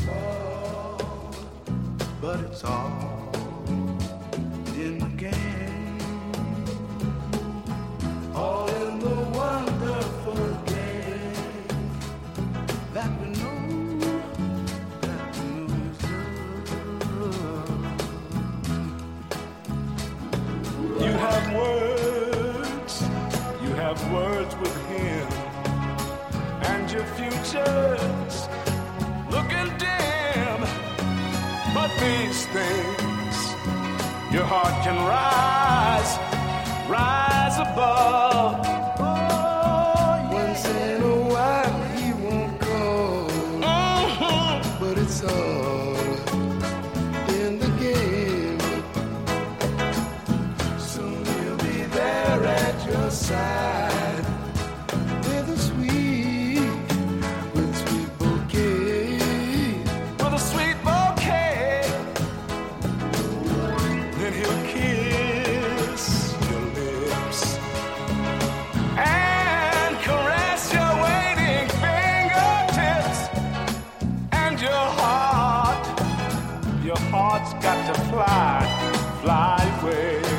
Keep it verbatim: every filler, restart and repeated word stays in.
fall, but it's all in the game, all in the wonderful game that we know, that we know is love. You have words, you have words with him, and your future's looking dim. But these things, your heart can rise, rise above. Oh, once in a while he won't call, mm-hmm. but it's all in the game. Soon he'll be there at your side with a sweet, with a sweet bouquet, with a sweet bouquet. Then he'll kiss your lips and caress your waiting fingertips, and your heart, your heart's got to fly, fly away.